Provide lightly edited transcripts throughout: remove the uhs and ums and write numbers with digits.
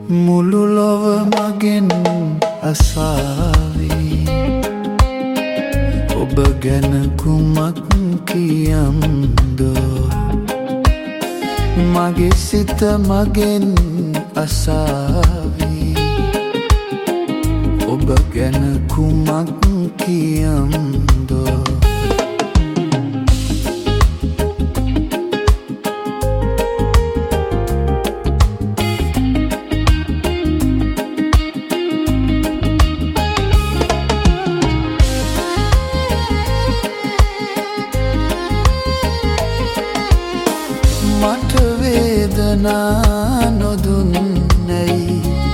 මුළු ලොව මගෙන් අසාවි ඔබ ගැන කුමක් කියම්දෝ මගේ සිත මගෙන් අසාවි ඔබ ගැන කුමක් කියම්දෝ මට වේදනා නොදුන්නැයි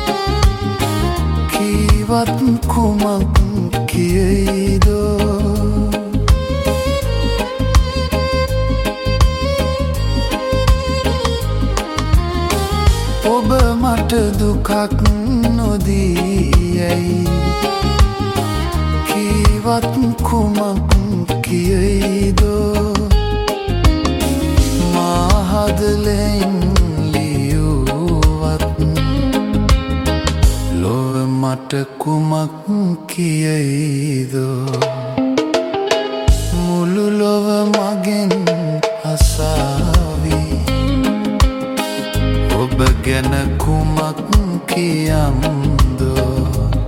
කීවත් කුමක් කියයිදෝ ඔබ මට දුකක් නොදීයයි කීවත් කුමක් කියයිදෝ හදලෙන් ලියුවත් ලොව මට කුමක් කියයිදෝ මුළු ලොව මගෙන් අසාවි ඔබ ගැන කුමක් කියම්දෝ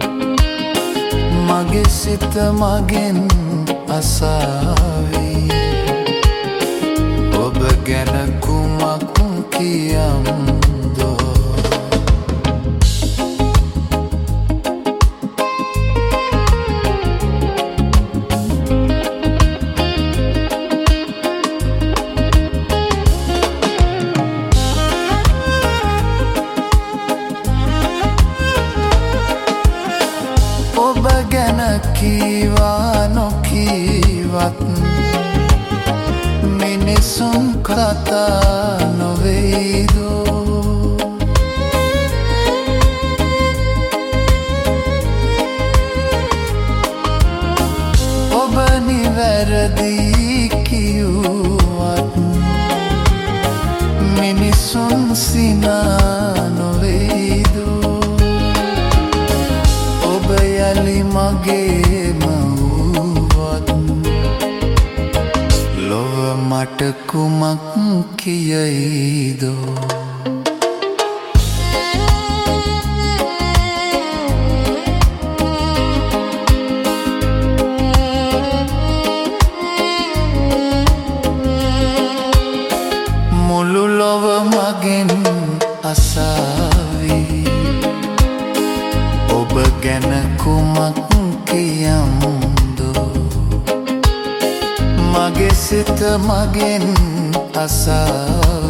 මගේ සිත මගෙන් අසාවි ඔබ ගැන කුමක් කියම්දෝ ඔබ ගැන කීවා නොකීවත් මිනිසුන් කතා නොවේදෝ ඔබ නිවැරදි කිව්වත් මිනිසුන් සිනා නොවේදෝ ඔබ යලි මගේම වුවත් ලොව මට කුමක් කියයිදෝ මුළු ලොව මගෙන් අසාවි ඔබ ගැන කුමක් කියම්දෝ මගේ සිත මගෙන් අසාවි